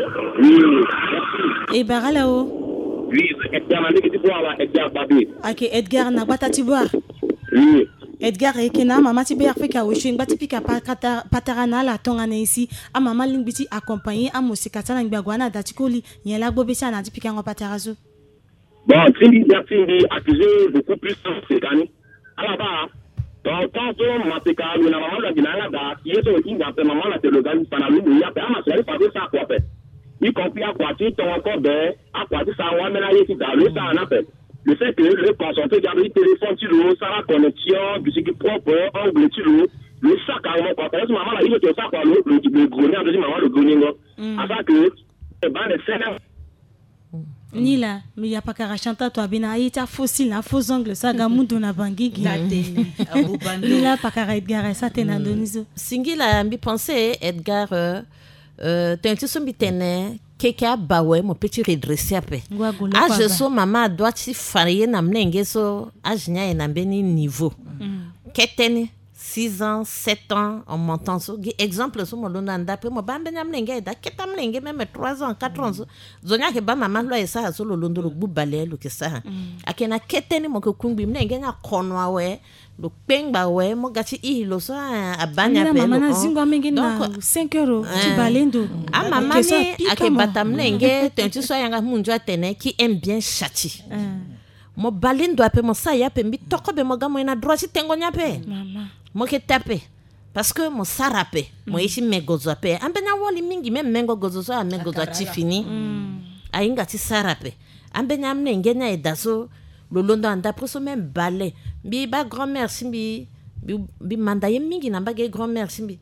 et baralao oui Edgar na ngi ti boa Edgar babi ok Edgar na bata ti boa oui Edgar ekena mama ti be Afrika wo shin bati pika patarana la tonga na ici a mama lingbiti accompagner a musika tana ngagwana dati koli yela gbo besa na ti pika ngo patarazo bon Cindy accusé beaucoup plus c'est gagné ala ba donc quand ma pika lu na mama la dinanga da yeso kinga pe mama la te lo gani pana lu ya pe ama sele pa de sa quoi pe y compris à quoi tu ton encore ben à quoi tu ça on mena yeti da le ça en appel le fait que le concentré garde le téléphone tu le ça la connexion musique propre angle tu le ça carrément quoi parce que maman là il te ça quoi le grogner de maman le grogner à ça que ben les faire ni là mais y a pas qu'à chanter toi bien aïta fossile na faux angle ça ga mundu na bangigi ni là pas qu'à Edgar ça tena ndonizo singila mbi penser Edgar t'es sombi tene keka bawe mon petit redresser après je so mama doit si farier na mlenge so ajnya na beni niveau keteni 6 ans, 7 ans, en montant. Exemple, sur mon lonanda, après, moi, bambanyam lenge, da ketam lenge, même 3 ans, 4 ans. Zonya ke ba maman lo esa so lo londo lo bu balé lo ke sa. Akena keteni mo ko kungbi mlenge na konwa we, lo pengba we, mo gati I lo so abanya pe. Maman na zingo mengi na 5 euros, tu balendo. Ah maman ni ake batam lenge, tentu so yanga munjwa tene qui aime bien chati. Mo balendo ape mo sa ya pe mbi toko be mo gamo ina droit si tengo nya pe. Maman. Mo ke tape parce que mo sarape mo ishi megozo pe ambena woli mingi même mengo gozo so megozo chifini ainga ti sarape ambena mnenge nya edaso lo londo anda proso même balé bi ba grand-mère simbi bi mandaye mingi na bagay grand-mère simbi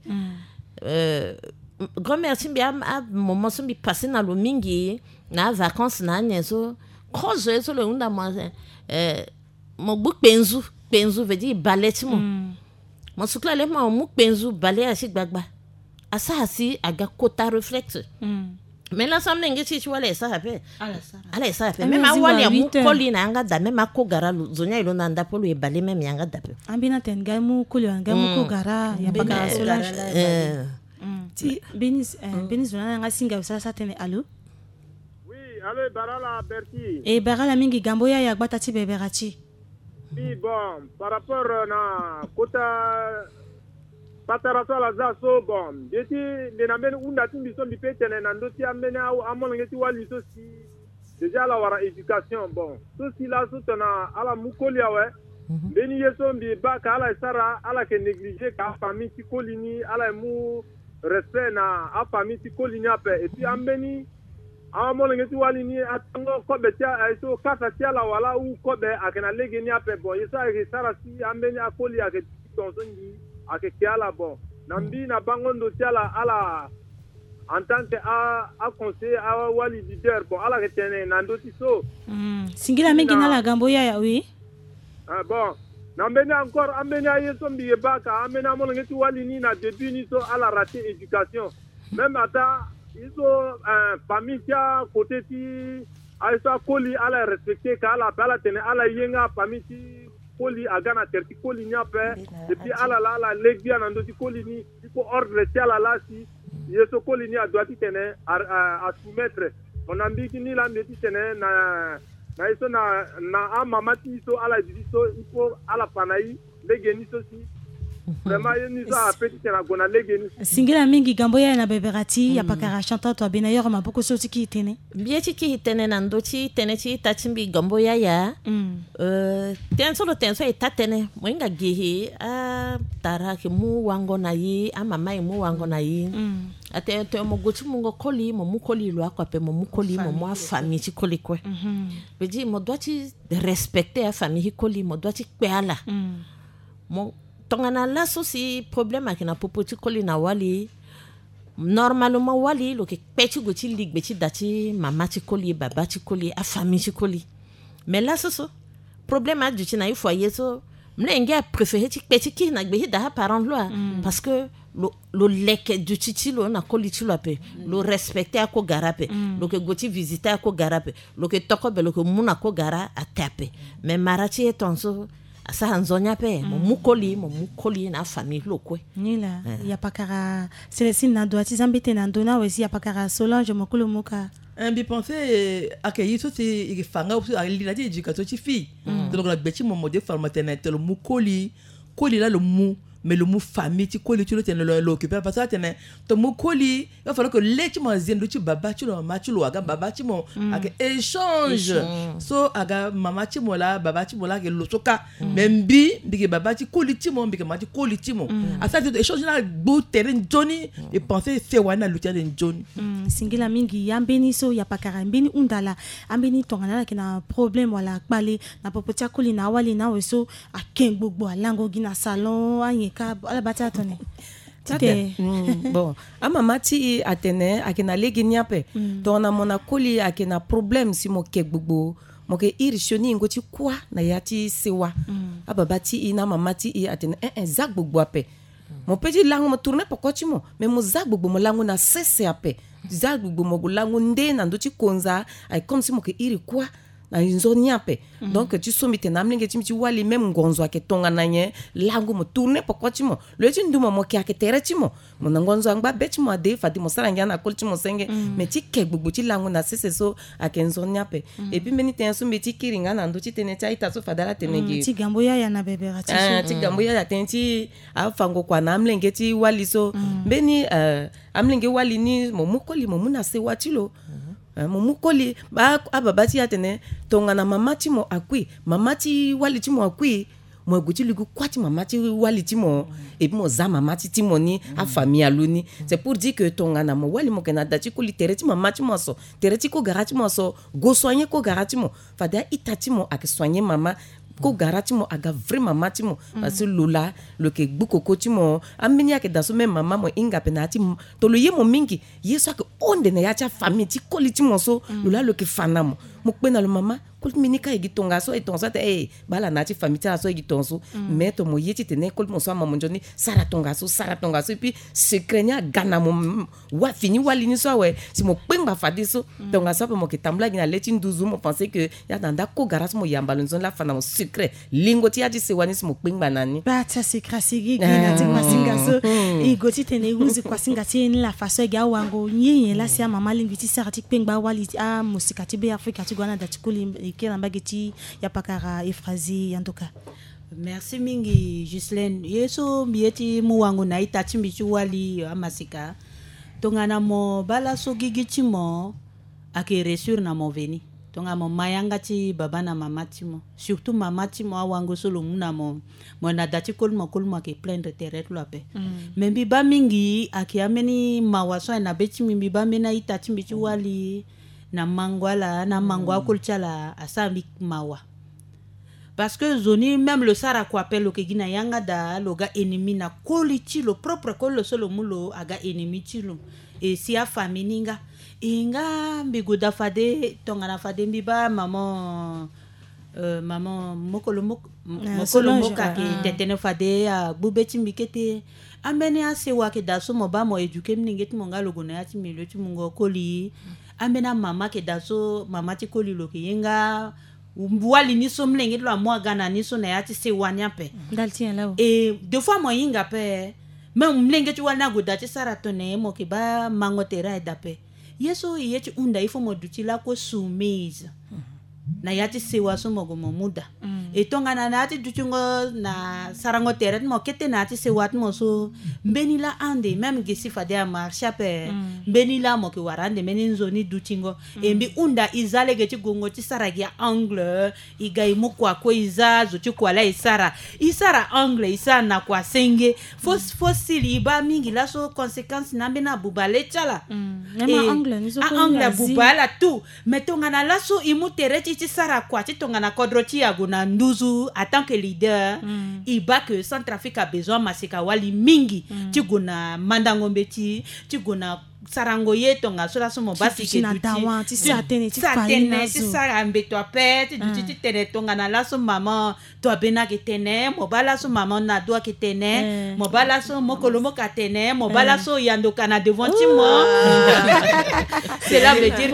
grand-mère simbi a moment simbi passer na lo mingi na vacances na nyezo kozo so le unda mo bu penzu veut dire balé ti mo mon soukla le ma mu penzu balé asi gbagba asa asi aga kota reflex mais l'ensemble ngi ci wala ça fait ala ça fait même awali mu koli na nga da même akogara zonya ilo na ndapolo e balé même yanga da pe ambina ten ga mu koli nga mu kogara ya baka solange ti benis zona nga singa sa tene allo oui allo barala berti e barala mingi gambo ya gbata ti beberati. Oui, bon, par rapport à Kota Pataraso la Zaso, bon, je dis, les namènes où n'a-t-il mis son bipé, t'en as un dossier amené à mon église, aussi, déjà la éducation, bon, ceci là, tout on a à la Moukolia, ouais, béni son bibak, à la Sara, à la que négligé, qu'à famille, si colini, à la mou, respect, à famille, si colini, et puis amené. Mon ngeti walini atango kobe tia aiso kasa tia la wala u kobe akena legeni ape bon yesa ke sarasi ambeni akoli ake tonzongi ake kiala bon nambi na bangondo tia la ala en tant que a conseiller a wali leader bon ala ke tene nando tiso singila mengi na la gambo ya oui bon nambeni encore ambeni ayeso mbiye baka ambeni mon ngeti walini na début ni so ala raté éducation même ata ils ont famille côté ti aisa koli ala respecter ka ala bala tene ala yenga famille ti koli agana terti koli nya pe et puis ala la legbia nando ti koli ni il faut ordre ti ala la si yeso koli ni a doit ti tene à soumettre on ambi ki ni la meti tene na iso na a mama ti so ala di so il faut ala panai legeni so si vraiment yeni za petit na gona legeni singila mingi gambo ya na beberati ya pakara chantant to bena yoro maboko so tiki tene bieti ki tene na ndoti tene ti tachimbi gambo ya tenso lo tenso itatene mwenga gihi a taraki mu wango na yi a mama mu wango na yi ate to mo gotu mu ngokoli mo mukoli lo akwape mo mukoli mo mo famille ti koli kwe beji mo doit respecter a famille koli mo doit pe ala mo tongana la sosi problème akina popoti koli na wali normalement wali lo ke peti goti ligbe ti dati mama ti koli baba ti koli a famille ti koli mais là so problème a du ti na foyer so mlenge a préféré ti peti ki na gbe da parent lo parce que lo leke du titi lo na koli ti lo pe lo respecter a ko garape lo ke goti visiter a ko garape lo ke toko be lo ke muna ko gara a tape mais marati etonso asa hanzonya pe mo mukoli na famille lokwe nila ya pakara Célestine na doati zambete na ndona wesi ya pakara Solange mokolo moka bi penser accueillir tout c'est fanga la éducation ti fille donc la beti mo modèle formaternelle le mukoli là le mou mais le mot famille ti koli tu le tene lo occuper parce que tene to mo koli il va falloir que les ti mo zendo ti baba ti lo mama ti lo aga baba ti mo aga échange so aga mama ti mo la baba ti mo la ke lo soka même bi ke baba ti koli ti mo bi ke mama ti koli ti mo asa ti échange na go terrain Johnny et penser c'est wana lutia den Johnny singila mingi yambeni so ya pakara mbeni undala ambeni tongana ke na problème wala kpale na popotia koli na wali na weso aken gbogbo alango gina salon anye ka ala bata tone tite bon ama mati atene akena legenia pe dona mona koli akena problème si mo ke gbogbo mo ke irisioni ngoti kwa na yati sewa ababati ina mamati atene zak gbogbo ape mon petit lango mo tourner pokoti mo mais mo zak gbogbo mo lango na sese ape zak gbogbo mo lango nde na ndoti konza ay comme si mo ke iri kwa na nzoni ape donc tu so mite namlenge tu wali même ngonzo ke tonga nanye langu mo tourner pourquoi tu mo le tu nduma mo ki aketere tu mo ngonzo angba beti mo de fati mo sala ngana kol tu mo senge mais ti ke bubu ti langu na sese so akenzoni ape et puis meni ten so meti kiringa na ndo ti tene cha ita so fadala tenegi ti gamboya ya na bebera ti ti gamboya ya tenti afango kwa namlenge ti wali so beni amlenge wali ni mo mukoli mo muna se watilo momukoli ba ababati atene tonga na mamati mo akui mamati wali ti mo akui mo guti ligu kwati mamati wali ti mo et puis mo za mamati ti mo ni a famille aluni c'est pour dire que tonga na mo wali mo kena dati ko literati mamati mo so terati ko garati mo so go soigner ko garati mo fada itati mo ak soigner mama ko garati mo aga vraiment mati mo parce que lola lo ke buko koti mo amenya ke daso même mama mo inga penati to lo ye mo mingi yeso ke onde na ya cha famille ti koliti mo so lola lo ke fanamo mo pena lo mama ko minika egi tonga so et tonga te bala na ti famille ta so egi tonso mais to mo yeti te ne ko mo so maman joni sara tonga so et puis secret nya gana mo wa fini wali ni so we si mo pemba fadi so tonga so mo ke tambla gina leti nduzu mo penser que ya danda ko garasi mo yamba lo la fana mo secret lingo ti adi se wani si mo pemba nani ba ta secret sigi gina ti masinga so i goti te ne uzi kwa singa ti ni la faso ga wango nyenye la si mama lingi ti sara ti pemba wali a musika ti be afrika ti gwana da ti kuli kila mbageti ya pakara Efrazi yandoka. Merci mingi Gislaine. Yeso mieti muwangu na itati mbichu wali amasika. Tongana mo bala so gigiti mo ake resur na mo veni. Tonga mo mayanga ti baba na mama ti mo. Surtout mama ti mo awango solo muna mo na dati kolmo ke plaindre terre lo ape. Membi ba mingi ake ameni mawaso na beti mimbi ba mena itati mbichu wali na mangwa kulchala asambi mawa parce que zoni même le sara ko appelle ke gina yanga da loga ennemi na koliti lo propre kolo solo mulo aga ennemi tilo et si a famininga inga mbigoda fade tonga na fade mbiba maman mokolo moka ke tetene fade a bubeti mbikete amene asewa ke daso mo ba mo eduke mningeti monga logo na yati milio ti mungo koli amena mama ke daso mama ti koli lo ke yenga wali ni so mlenge lo mo gana ni so na yati se wanya pe daltien lawo et deux fois mo yinga pe même mlenge ti wana go dati saratone mo ke ba mangotera edape yeso yeti unda ifo mo dutila ko soumise na yati sewa so mo go muda et tonga na nati dutungo na sarango teret mo kete nati sewa mo so benila ande même gesi fade a marcha pe benila mo ke warande menin zoni dutingo e mbi unda izale geti gongo ti saragi angle igai mo kwa ko izazo ti kwa la isara angle isa na kwa senge fosili ba mingi la so conséquence na bena bubale chala angle ni so ko angle bubala tout mais tonga na la so imu tereti ti sara kwa ti tonga na kodroti aguna nduzu en tant que leader iba que Centrafrique a besoin masika wali mingi ti guna mandangombe ti guna sarango yetonga sola somo basi ke duti ti satene ti sara mbeto ape ti duti ti tene tonga na laso mama to abena ke tene mo bala so mama na doa ke tene mo bala so mokolo moka tene mo bala so yandoka na devant ti mo cela veut dire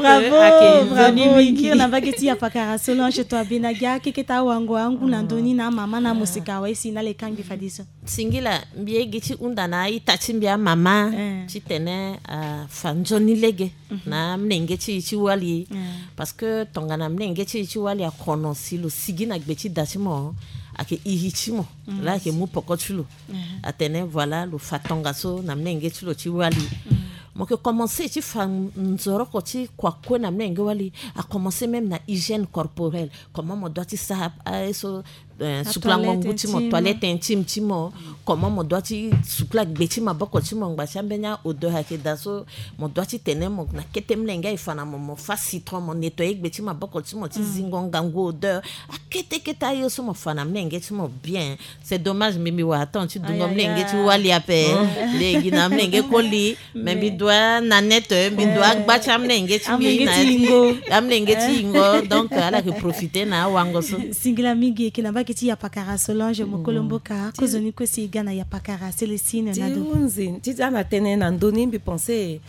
bravo mingi na bageti ya pakara Solange to abena ga keketa wango angu na ndoni na mama na musika wa isi na le kangi fadiso singila mbie giti unda na itachi mbia mama ti tene fanjoni lege na mnenge chi wali parce que tonga na mnenge chi wali a konosi lo sigina gbeti datimo ake ihichimo la ke mu pokochulo atene voilà lo fatonga so na mnenge chi lo chi wali mo que commencer ti fan nzoro ko ti kwa ko na mnenge wali a commencer même na hygiène corporelle comment mo doit ti sa so sukla ngongu ti mo toilette intime ti mo comment mo doit ti sukla gbeti ma boko ti mo ngba chambenya odeur ha ke daso mo doit ti tene mo na kete mlenga ifana mo fa citron mo nettoyer gbeti ma boko ti mo ti zingonga ngo odeur a kete yo so mo fana mlenge ti mo bien c'est dommage mimi wa attends tu dungo mlenge ti wali ape legi na mlenge koli membi doit na net mi doit gba chamlenge ti mi na mlenge ti ngo donc ala que profiter na wango so singila mingi kinamba kiti ya pakara Solange mokolomboka kozoni ko si gana ya pakara Célestine na do unzi ti ana tene na ndoni mbi penser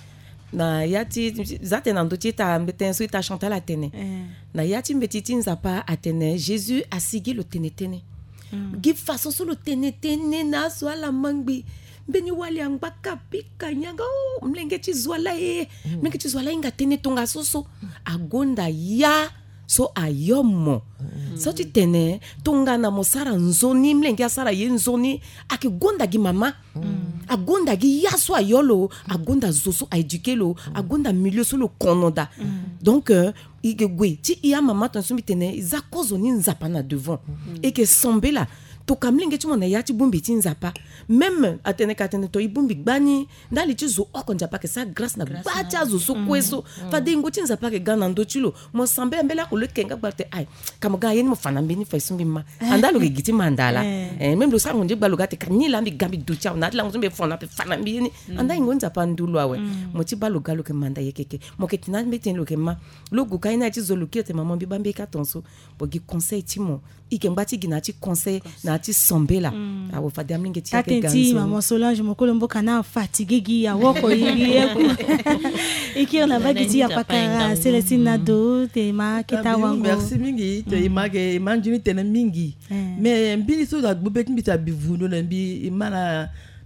na yati zate na ndoti ta mbeten so ta chanter la tene na yati mbetiti nzapa atene Jésus asigi le tene gi façon so le tene na so la mangbi beni wali angba pika nyanga mlenge chizwala mlenge chizwala inga tene tonga soso agonda ya so ayomo so ti tene tonga na mosara nzoni mlenge asara ye nzoni akigonda gi mama agonda gi yaso ayolo agonda zoso a éduquer agonda milieu so lo konoda donc igegwe ti iya mama ton sumi tene za kozoni nzapa na devant et que sombela to kamlenge ti mona yati bumbi ti nzapa même atene katene to ibumbi gbani ndali ti zo okonja pa ke sa grâce na bacha zo so kweso fa de ngoti nzapa ke gana ndo ti lo mo sambe mbela ko le kenga gbarte ai kamoga yeni mo fana mbeni fa sumbi ma andalo ke giti mandala même lo sa ngonje gbalo gate kanila mbi gambi ducha na la ngombe fona pe fana mbeni anda ngonza pa ndulu awe mo ti balo galo ke manda yekeke mo ke tina mbeten lo ke ma lo gu kaina ti zo lo kete mama mbi bambe ka tonso bo gi conseil ti mo ikembati gina ti conseil na ti sombela awo fa de amlinge ti ke ganzo maman Solange mokolo mboka na fatigue gi ya woko yiri yeku ikir na bagiti ya pakara Célestine Nado te ma kita wango merci mingi te image manjini tena mingi mais mbini so da bubek mbita bivuno na mbi imana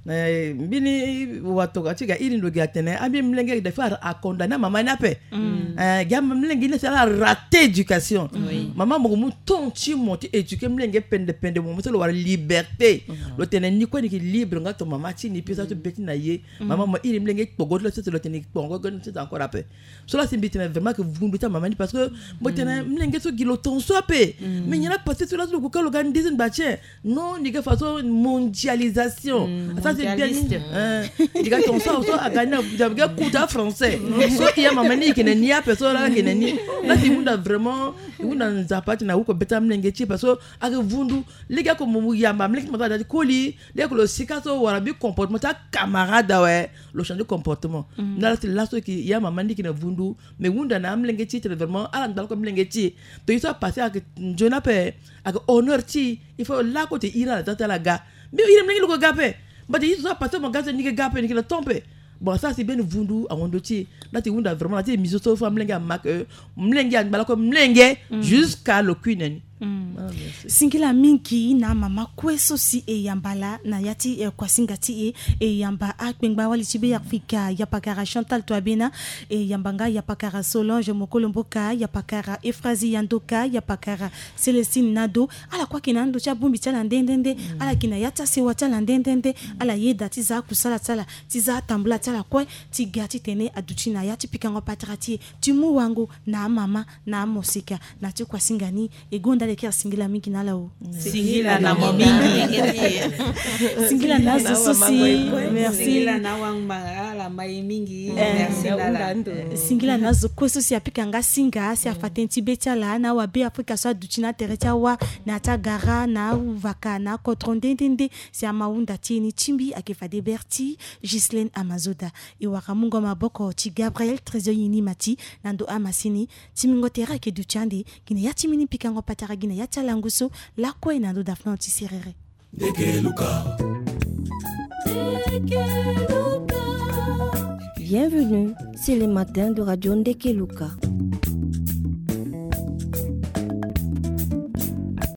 mbini watoka chiga ili ndo gatene abi mlenge de faire a condamner mama na pe gam mlenge ne sala rater éducation mama mo mu tonchi monti éduquer mlenge pende mo so lo war liberté lo tene ni ko ni libre ngato mama ti ni pesa to beti na ye mama mo ili mlenge pogo lo so lo tene pongo gon c'est encore après so la simbiti vraiment que vous mbita mama ni parce que mo tene mlenge so gilo ton so pe mais nyana passer sur la lo ko lo gan dizin ba che non ni que façon mondialisation c'est bien il gars ton ça a gagné d'abord couta français so il y a maman ni qui n'est a personne là qui n'est ni là c'est monde vraiment on a zapati na uko beta mlenge chi parce que avec vundu les gars comme mu yamba mlenge mata da koli dès que le sikaso wala bi comportement ta camarade ouais le changer de comportement là c'est là ce qui il y a maman ni qui ne vundu mais wunda na mlenge chi c'est vraiment ala ndal ko mlenge chi to il soit passé avec jona pe avec honneur chi il faut là côté ira dans la gars mais il mlenge le gapé bah il soit passé mon gars ni que gapé ni que le tomber bon ça c'est bien vundu à ondoti là tu wunda vraiment là tu miso so fa mlenge mak mlenge bala ko mlenge jusqu'à le queen singila mingi na mama kweso si e yambala na yati kwa singati e yamba akbengba wali chibe yakfika yapakara Chantal Toabena e yambanga yapakara Solange mokolo mboka yapakara Efrazi Yandoka yapakara Célestine Nado ala kwa kinando cha bumbi chala ndendende ala kina yata se watala ndendende ala yeda tiza kusala tala tiza tambula tala kwa tigati tene aduchina yati pikango patrati timu wangu na mama na mosika na tu kwa singani e gonda le singila mingi na lao singila na mingi singila na sosi merci singila na wangma la mai mingi merci la singila na zoko sosi apikanga singa si afatenti betala na wa be Afrika so duchina terecha wa na tagara na vaka na kotrondendende si amaunda tini chimbi akefade Berti Ghislaine Amazoda e wakamungo maboko ti Gabriel Trésorier Mati nando amasini timingotera ke duchande kine yatimini pikango patara gina yata languso la kwe nando Daphne Antiserere Bienvenue, c'est les matins de Radio Ndekeluka.